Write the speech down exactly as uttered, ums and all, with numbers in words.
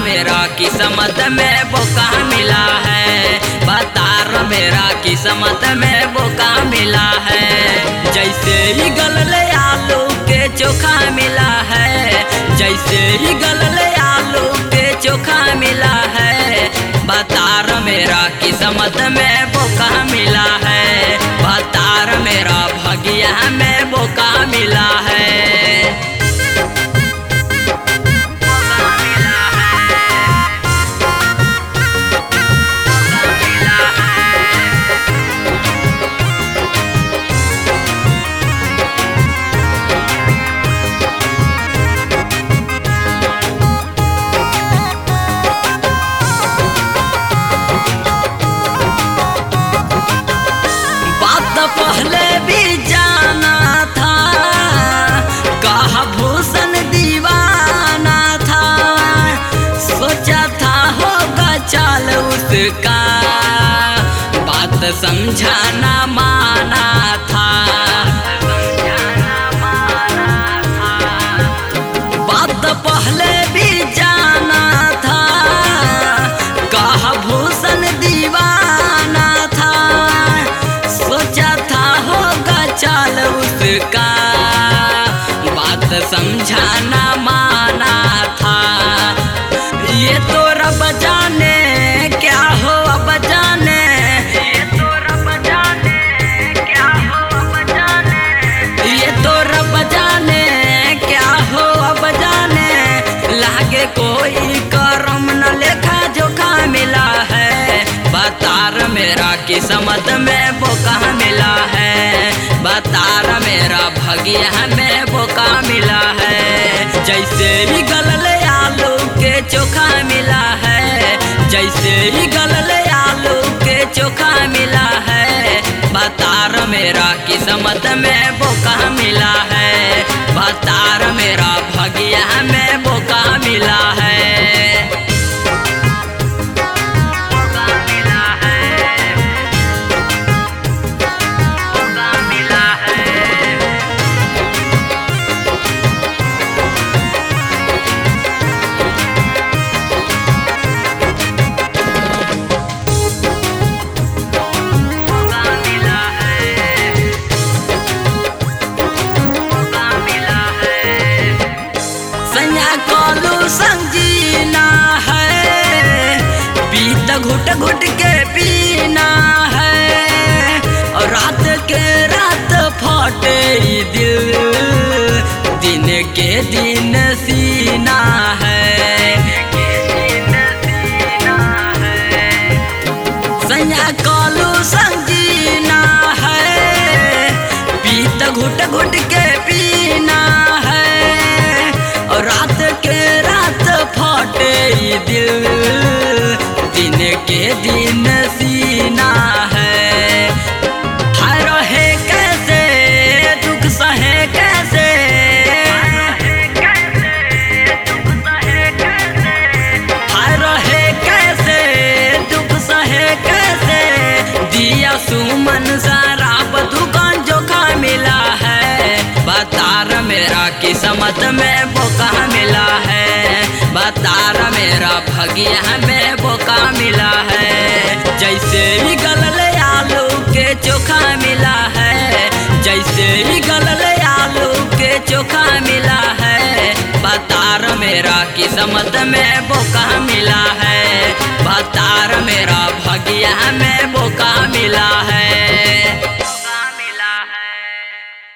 मेरा किस्मत में बोका मिला है, बतार मेरा किस्मत में बोका मिला है। जैसे ही गलले आलू के चोखा मिला है, जैसे ही गलले आलू के चोखा मिला है, बतार मेरा किस्मत में बोका मिला है, बतार मेरा भगिया में बोका मिला है। पहले भी जाना था, कहा भूषण दीवाना था, सोचा था होगा चाल उसका, बात समझाना माना था, बात पहले भी जाना था, कहा भूषण दीवाना था, सोचा था होगा चाल उसका, बात समझाना माना था। ये तो रब जाने क्या हो अब जाने, ये तो रब जाने क्या हो अब जाने, ये तो रब जाने क्या हो अब जाने, लागे कोई करम न लेखा जोखा मिला है, बतार मेरा किस्मत में बोका मिला है, बतार मेरा भगिया में बोका मिला है। जैसे ही गलले आलू के चोखा मिला है, जैसे ही गलले आलू के चोखा मिला है, बतार मेरा किस्मत में बोका मिला है, बतार मेरा भगिया में बोका मिला है। संजीना है, पीता घुट घुट के पीना है, और रात के रात फटे दिल, दिन के दिन सीना है, सैया कालू संजीना है, पीता घुट घुट के पीना है, और रात के फटे दिल, दिन के दिन सीना है। हाय रहे कैसे दुख सहे कैसे, हाय रहे कैसे दुख सहे कैसे, दिया सुमन शराब दुकान जोखा मिला है, बतार मेरा किस्मत में बोका मिला है, बतार मेरा भगिया में बोका मिला है। जैसे ही गलले आलू के चोखा मिला है, जैसे ही गलले आलू के चोखा मिला है, बतार मेरा किस्मत में बोका मिला है, बतार मेरा भगिया में बोका मिला है।